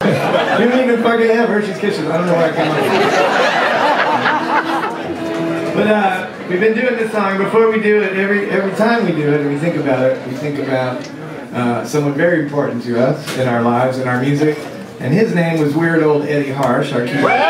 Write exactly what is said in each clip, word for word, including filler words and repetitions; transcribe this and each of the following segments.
You don't even fucking have Hershey's Kisses. I don't know where I came up with it. But uh, we've been doing this song. Before we do it, every every time we do it, and we think about it, we think about uh, someone very important to us in our lives, in our music. And his name was Weird Old Eddie Harsh, our keyboard.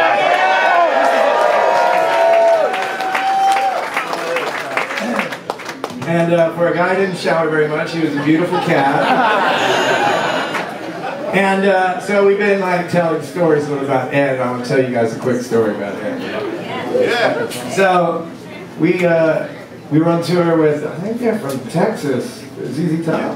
And uh, for a guy who didn't shower very much, he was a beautiful cat. And uh, so we've been like telling stories about Ed. I want to tell you guys a quick story about Ed. Yeah. So we uh, we were on tour with, I think they're from Texas, Z Z Top.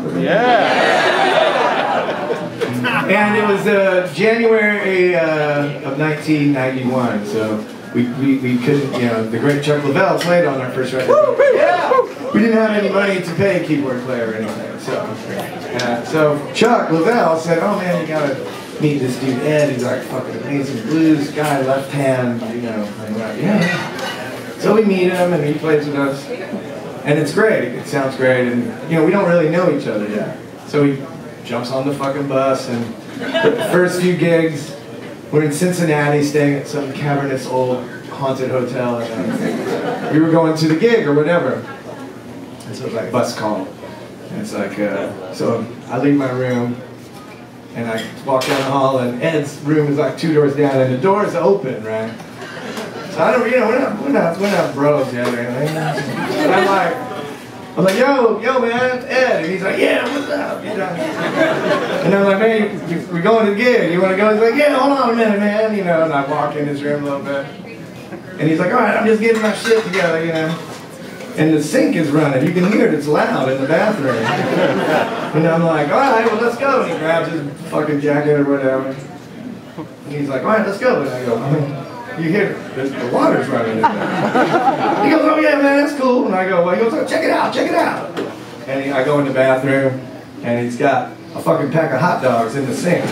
Yeah. And it was uh, January uh, of nineteen ninety-one. So we, we we couldn't, you know, the great Chuck Leavell played on our first record. Yeah. We didn't have any money to pay a keyboard player or anything. So. Uh, so Chuck Leavell said, "Oh man, you gotta meet this dude Ed. He's like fucking amazing blues guy, left hand, you know." And we're like, yeah. So we meet him and he plays with us, and it's great. It sounds great, and you know we don't really know each other yet. So he jumps on the fucking bus, and the first few gigs, we're in Cincinnati, staying at some cavernous old haunted hotel, and uh, we were going to the gig or whatever. And so it was like bus call. And it's like, uh, so I leave my room, and I walk down the hall, and Ed's room is like two doors down, and the door is open, right? So I don't, you know, we're not, we're not, we're not bros yet or anything. And I'm like, I'm like, yo, yo, man, Ed, and he's like, yeah, what's up? You know? And I'm like, man, we're going to the gig. You want to go? He's like, yeah, hold on a minute, man. You know, and I walk in his room a little bit, and he's like, all right, I'm just getting my shit together, you know. And the sink is running. You can hear it. It's loud in the bathroom. And I'm like, all right, well, let's go. And he grabs his fucking jacket or whatever. And he's like, all right, let's go. And I go, you hear the, the water's running in there. He goes, oh, yeah, man, that's cool. And I go, well, he goes, oh, check it out, check it out. And he, I go in the bathroom, and he's got a fucking pack of hot dogs in the sink.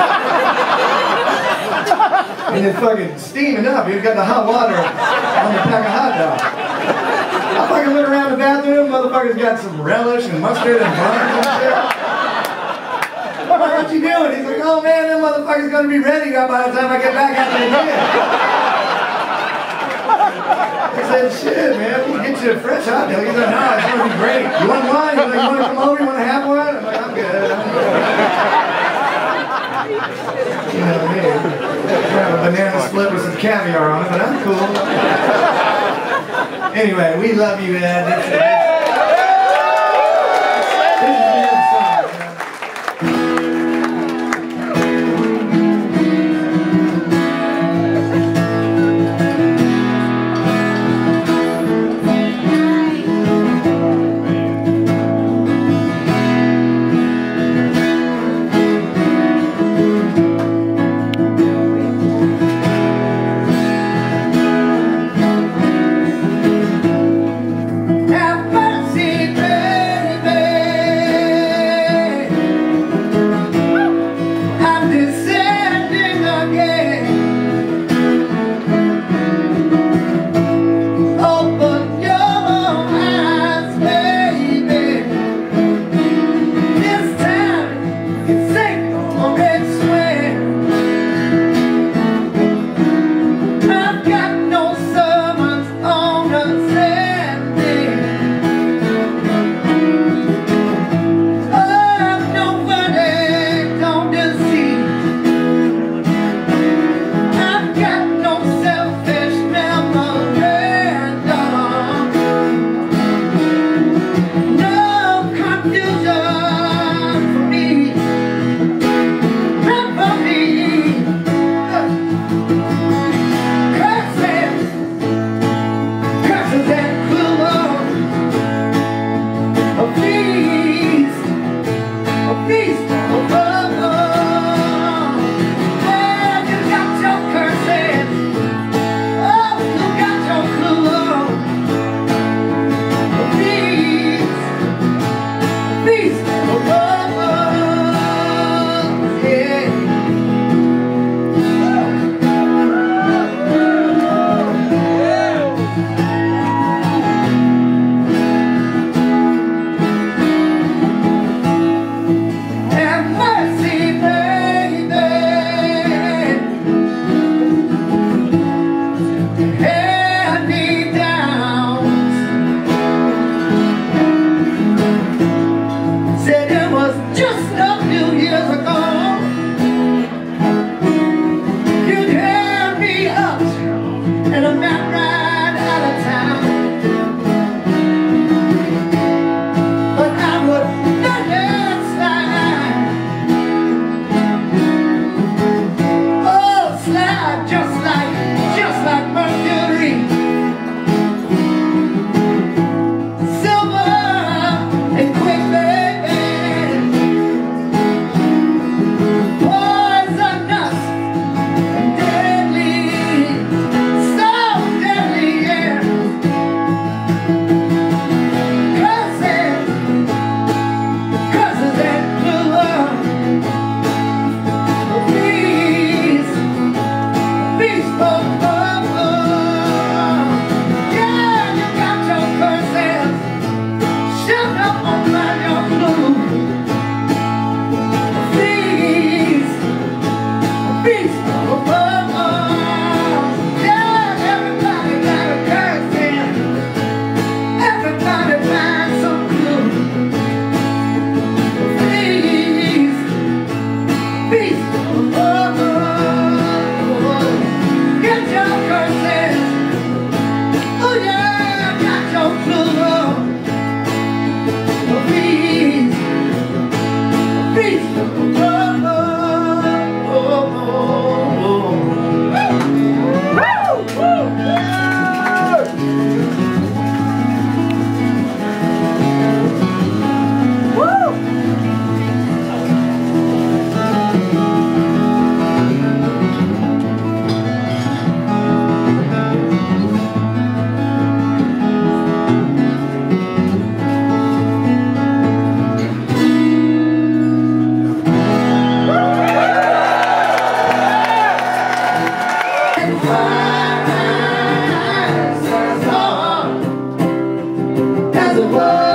And it's fucking steaming up. He's got the hot water on the pack of hot dogs. I fucking look around the bathroom, motherfucker's got some relish and mustard and buns and shit. I'm like, what you doing? He's like, oh man, that motherfucker's gonna be ready by the time I get back out of the gym. I said, shit, man, we'll get you a fresh hot dog. He's like, no, it's gonna be great. You want one? He's like, you wanna come over? You wanna have one? I'm like, I'm good. I'm good. You know what I mean? I have a banana split with some caviar on it, but I'm cool. Anyway, we love you, Ed. This is, this is Ed's song, Have world.